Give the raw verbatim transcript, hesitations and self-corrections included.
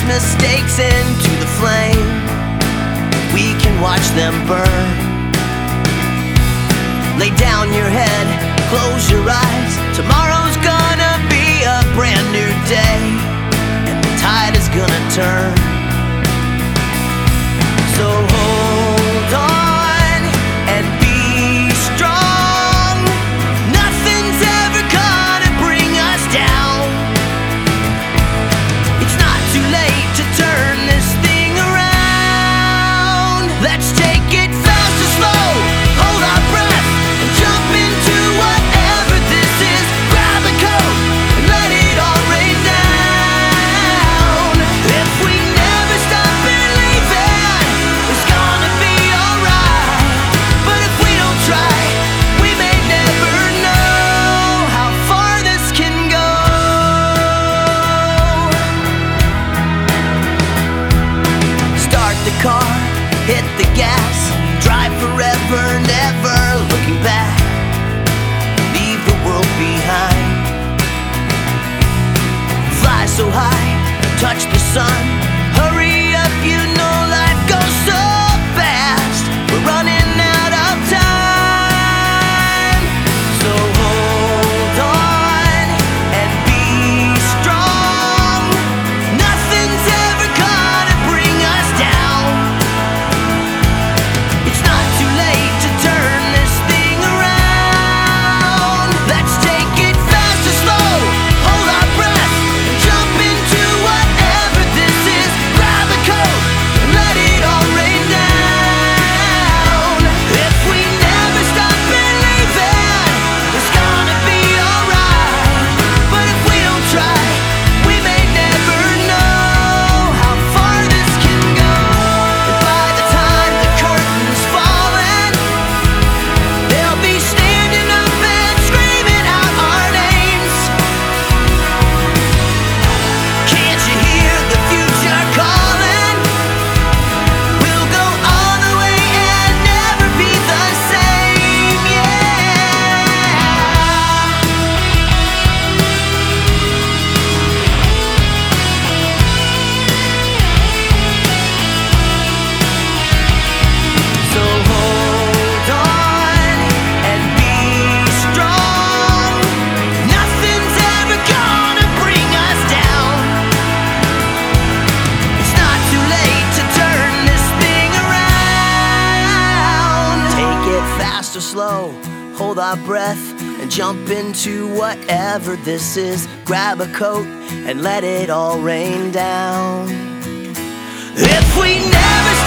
mistakes into the flame. We can watch them burn. Lay down your head, close your eyes. Tomorrow's gonna be a brand new day, and the tide is gonna turn. So hold on and be strong. Nothing's ever gonna bring us down. It's not too late to turn this thing around. Let's take it fast or slow, hold our breath, and jump into whatever this is. Grab a coat and let it all rain down. If we never stop believing, it's gonna be alright. But if we don't try, we may never know how far this can go. Start the car, hit the gas, drive forever, never looking back. Leave the world behind. Fly so high, touch the sun. Hurry up, you know life goes so fast. We're running out of time. So hold on and be strong. Nothing's ever gonna bring us down. It's not too late to turn this thing around. Let's take it fast or slow, hold our breath, and jump into whatever this is. Grab a coat and let it all rain down. If we never stop believing, it's gonna be alright. But if we don't try, we may never know how far this can go. And by the time the curtain's falling, they'll be standing up and screaming out our names. Can't you hear the future calling? We'll go all the way and never be the same, yeah. So hold on and be strong. Nothing's ever gonna bring us down. It's not too late to turn this thing around. Take it fast or slow, hold our breath, and jump into whatever this is. Grab a coat and let it all rain down. If we never